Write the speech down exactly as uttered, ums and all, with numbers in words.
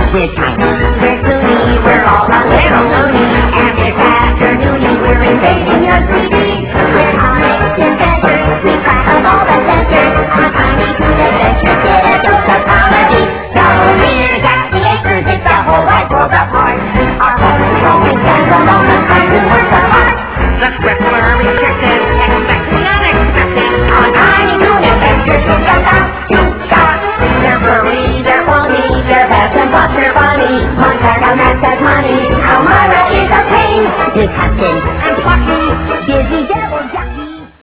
with me. This loony, we're all a little loony, and this afternoon we're invading your C D. We're comics inventors, we crack up all the sensors. On Tiny Toon Adventures, get a dose of comedy. So here's at the Acres, it's a whole wide world apart. Our home is rolling standalone, the time to work apart. The script were rejected.